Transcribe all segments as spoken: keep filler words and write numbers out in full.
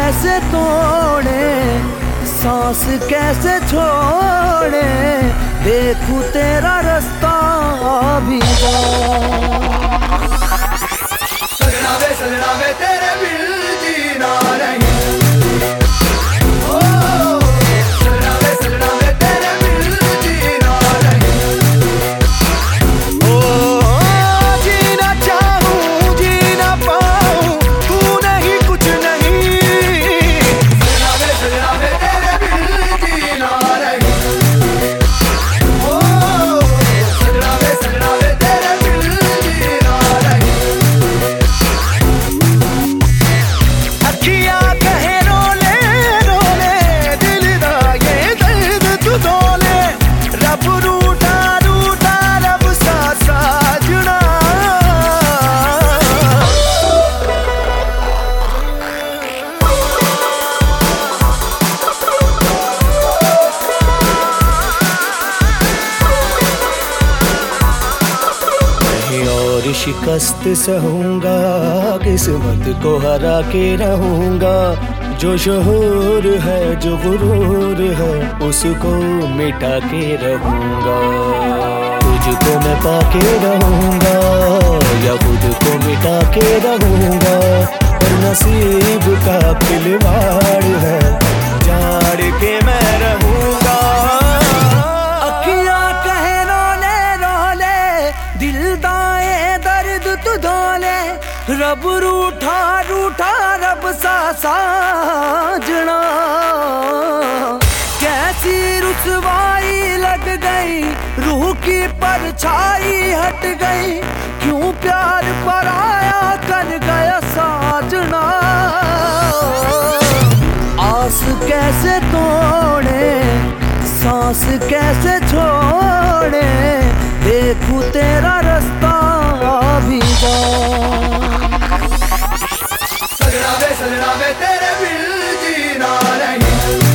कैसे तोड़े, सांस कैसे छोड़े, देखूं तेरा रास्ता भीगा। सजना वे सजना वे तेरे बिन जीना नहीं। शिकस्त सहूंगा, किस्मत को हरा के रहूंगा। जो शहूर है जो गुरूर है, उसको मिटा के रहूंगा। तुझको मैं पाके रहूंगा या खुद को मिटा के रहूंगा। पर नसीब का खिलवाड़ है, जाड़ के मैं रहूंगा। अखियां कहे रोले रोले, दिल दाए दर्द तू धोले। रब रूठा रूठा रब सा साजना, कैसी रुसवाई लग गई, रूह की परछाई हट गई। क्यों प्यार पराया कर गया साजना। आस कैसे तोड़े, सांस कैसे छोड़े, देखूं तेरा रास्ता भीगा। सजना वे सजना वे तेरे बिन जीना नहीं।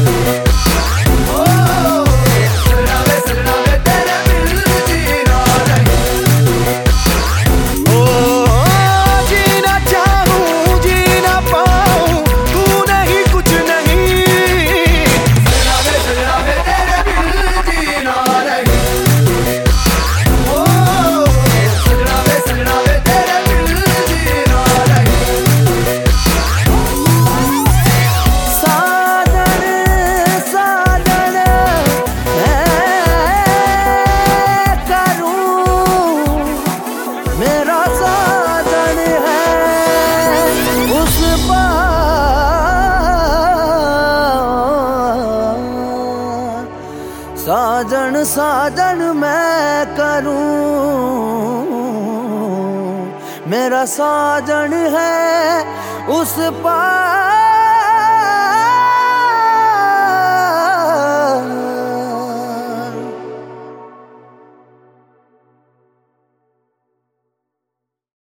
साजन साजन मैं करूं, मेरा साजन है उस पार।